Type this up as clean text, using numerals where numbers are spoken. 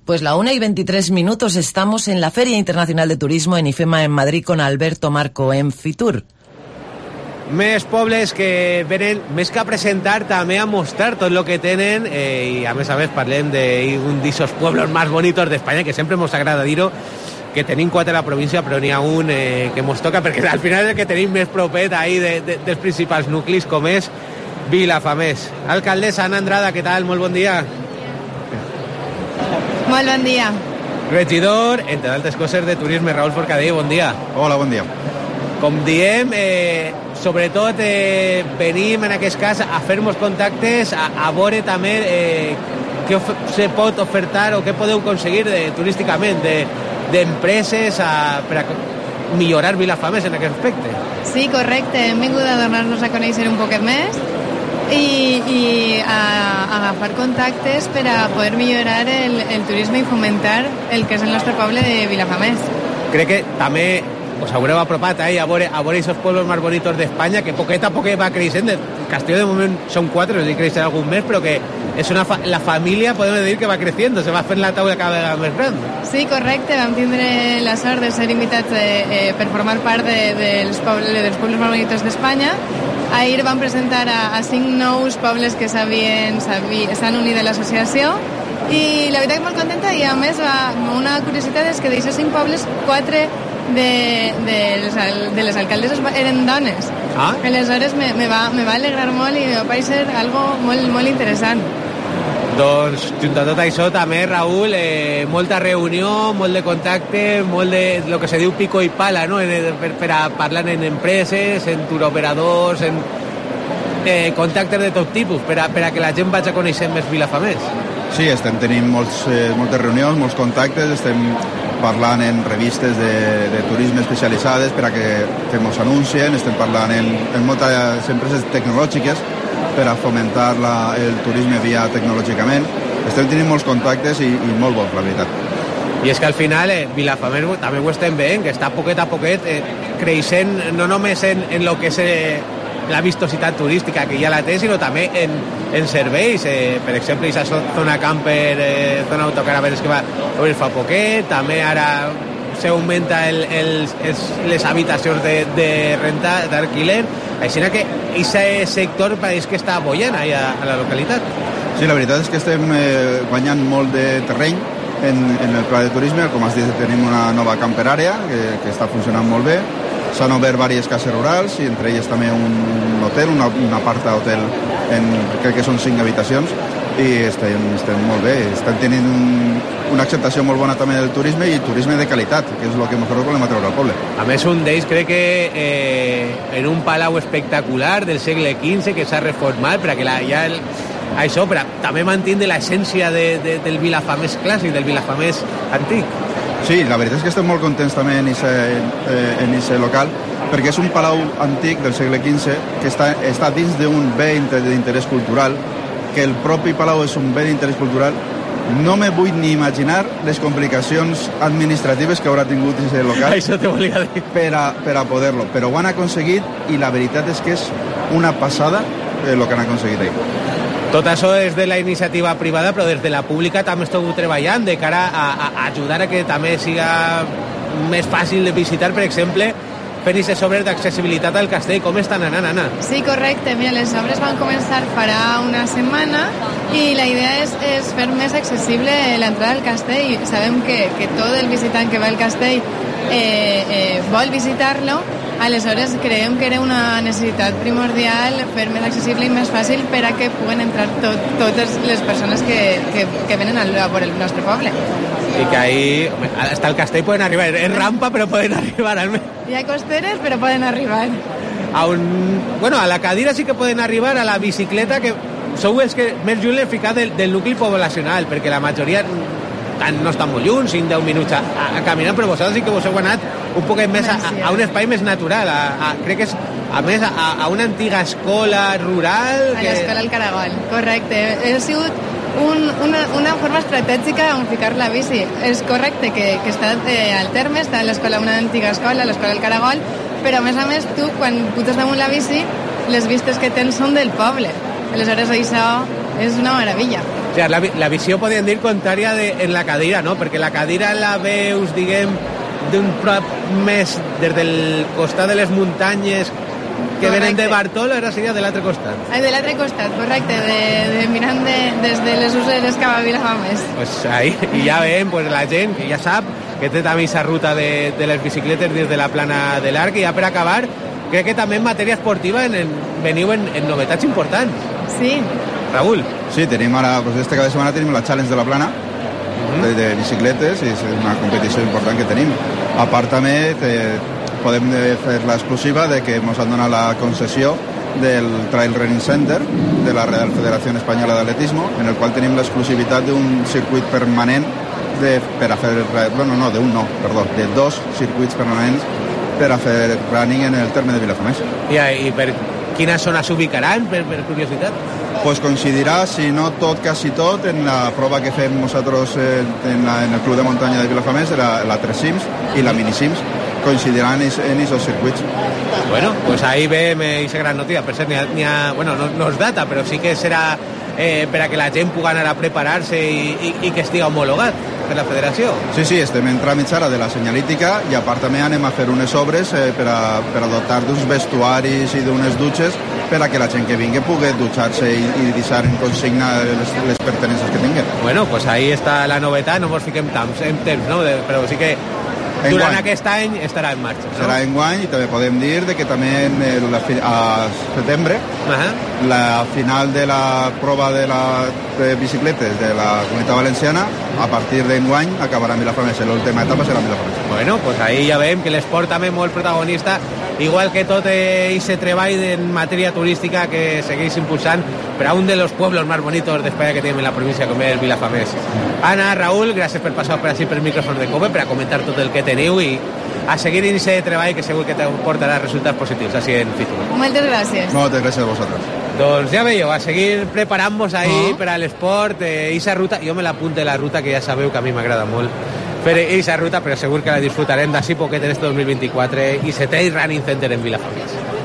Pues la 1:23, estamos en la Feria Internacional de Turismo en IFEMA en Madrid con Alberto Marco en Fitur. Més pobles que venen més que a presentar, també a mostrar tot el que tenen i a més parlem d'un d'aquests pueblos més bonitos d'Espanya, que sempre ens agrada dir-ho, que tenim 4 a la província, però n'hi ha un que ens toca, perquè al final és el que tenim més propet ahí dels principals nuclis, com és Vilafamés. Alcaldessa Ana Andrada, què tal? Molt bon dia. Molt bon dia. Regidor, entre altres coses, de Turisme, Raül Forcadell, bon dia. Hola, bon dia. Com diem, sobretot venim en aquest cas a fer-nos contactes, a veure també què se pot ofertar o què podeu aconseguir turísticament d'empreses per a millorar Vilafamés en aquest aspecte. Sí, correcte. Hem vingut a donar-nos a conèixer un poquet més i a agafar contactes per a poder millorar el turisme i fomentar el que és el nostre poble de Vilafamés. Crec que també us haureu apropat a veure aquests pueblos més bonitos d'Espanya, que poquet a poquet va creixent. El Castelló de moment són 4, no sé si creixerà algun més, però que és la família, podem dir, que va creixent, se va fent la taula cada vegada més gran. Sí, correcte. Vam tindre la sort de ser invitats per formar part dels pobles més bonitos d'Espanya. Ahir vam presentar a 5 nous pobles que s'han unit a l'associació i la veritat que molt contenta, i a més una curiositat és que d'aquests 5 pobles 4 de les alcaldesses eren dones. Aleshores me va alegrar molt i me va parecer algo molt interessant. Doncs, junt a tot això, també, Raül, molta reunió, molt de contacte, molt de lo que se diu pico i pala, no? Per a parlar en empreses, en turoperadors, en contactes de tot tipus, per a que la gent vagi a conèixer més Vilafamés. Sí, estem tenint moltes reunions, molts contactes, estem parlant en revistes de turisme especialitzades per a que mos anuncien, estem parlant en moltes empreses tecnològiques per a fomentar el turisme via tecnològicament. Estem tenint molts contactes i molt bons, la veritat. I és que al final Vilafamés també ho estem veient, que està poquet a poquet creixent no només en lo que és la vistositat turística, que ja la té, sinó també en serveis. Per exemple, aquesta zona camper, zona autocaravanes que va obrir fa poquet, també ara s'augmenta les habitacions de renta, d'alquiler, així que aquest sector pareix que està bollant a la localitat. Sí, la veritat és que estem guanyant molt de terreny en el pla de turisme. Com has dit, tenim una nova camperàrea que està funcionant molt bé. S'han obert diverses cases rurals i entre elles també un hotel, un apart-hotel, crec que són 5 habitacions, i estem molt bé. Estem tenint una acceptació molt bona també del turisme, i turisme de qualitat, que és el que nosaltres volem treure al poble. A més, un d'ells crec que en un palau espectacular del segle XV que s'ha reformat per a que això, però també mantindre l'essència del Vilafamés clàssic, del Vilafamés antic. Sí, la veritat és que estem molt contents també en aquest local, perquè és un palau antic del segle XV que està dins d'un bé d'interès cultural, que el propi palau és un bé d'interès cultural. No me vull ni imaginar les complicacions administratives que haurà tingut aquest local. Això te volia dir. Per a poder-lo, però ho han aconseguit, i la veritat és que és una passada el que han aconseguit ahir. Tot això és de la iniciativa privada, però des de la pública també esteu treballant de cara a ajudar a que també siga més fàcil de visitar, per exemple, fent aquestes obres d'accessibilitat al castell. Com estan anant, Anna? Sí, correcte. Mira, les obres van començar farà una setmana i la idea és fer més accessible l'entrada al castell. Sabem que tot el visitant que va al castell vol visitar-lo. Aleshores, creiem que era una necessitat primordial fer més accessible i més fàcil per a que puguen entrar totes les persones que venen a por el nostre poble. I que ahí, hasta el castell poden arribar. És rampa, però poden arribar. Hi ha costeres, però poden arribar. A la cadira sí que poden arribar, a la bicicleta, que sou els que més lluny l'hem ficat del nucli poblacional, perquè la majoria no estan molt lluny, 5-10 minuts a caminar, però vosaltres sí que vos heu anat un poc més a un espai més natural, crec que és a més a una antiga escola rural. A l'escola al Caragol, correcte. Ha sigut una forma estratègica on ficar la bici. És correcte que està al terme, està a l'escola, una antiga escola, l'escola al Caragol, però a més tu, quan puges damunt la bici, les vistes que tens són del poble. Aleshores això és una meravella. O sigui, la visió podríem dir contrària en la cadira, no? Perquè la cadira la veus, diguem, d'un prop més des del costat de les muntanyes que correcte. Venen de Bartolo, ara seria de l'altre costat. De l'altre costat, correcte, mirant des de les useres cap a Vilafamés. Pues ahí, i ja veiem pues, la gent que ja sap que té també aquesta ruta de les bicicletes des de la plana de l'Arc, i ja per acabar, crec que també en matèria esportiva veniu en novetats importants. Sí. Raúl. Sí, tenim ara, pues este cap de setmana tenim la Challenge de la Plana, de bicicletes, i és una competició important que tenim. A part també podem fer l'exclusiva de que ens han donat la concessió del Trail Running Center de la Real Federación Española de Atletismo, en el qual tenim l'exclusivitat d'un circuit permanent per a fer, de 2 circuits permanents per a fer running en el terme de Vilafamés. I per quina zona s'ubicaran, per curiositat? Pues coincidirà, si no tot, quasi tot, en la prova que fem nosaltres en el Club de Muntanya de Vilafamés, la 3 Sims i la Mini Sims, coincidiran en esos circuits. Bueno, pues ahí ve esa gran noticia. Per cert, bueno, no és data, però sí que serà per a que la gent pugui anar a preparar-se i que estigui homologat per la federació. Sí, estem en tràmits ara de la senyalítica, i a part també anem a fer unes obres per a dotar d'uns vestuaris i d'unes dutxes per a que la gent que vingui pugui dutxar-se i deixar en consigna les pertenences que tingui. Bueno, pues ahí està la novetat, no ens fiquem en temps, no? Però sí que durant aquest any estarà en marxa, no? Serà enguany, i també podem dir que també a setembre la final de la prova de bicicletes de la Comunitat Valenciana, a partir d'enguany acabarà en Vilafamés, l'última etapa serà en Vilafamés. Bueno, pues ahí ja veiem que l'esport també molt protagonista, igual que tot aquest treball en matèria turística que segueix impulsant per a un dels pueblos més bonitos d'Espanya que tenim en la província, com és Vilafamés. Anna, Raúl, gràcies per passar per així per micròfons de COPE, per a comentar tot el que teniu i a seguir en aquest treball que segur que te portarà resultats positius, així en Fitur. Moltes gràcies. Moltes gràcies a vosaltres. Doncs ja veieu, a seguir preparant-nos ahí per a l'esport, aquesta ruta, jo me l'apunte la ruta, que ja sabeu que a mi m'agrada molt fer aquesta ruta, però segur que la disfrutarem d'ací poquet en este 2024 i Trail Running Center en Vilafamés.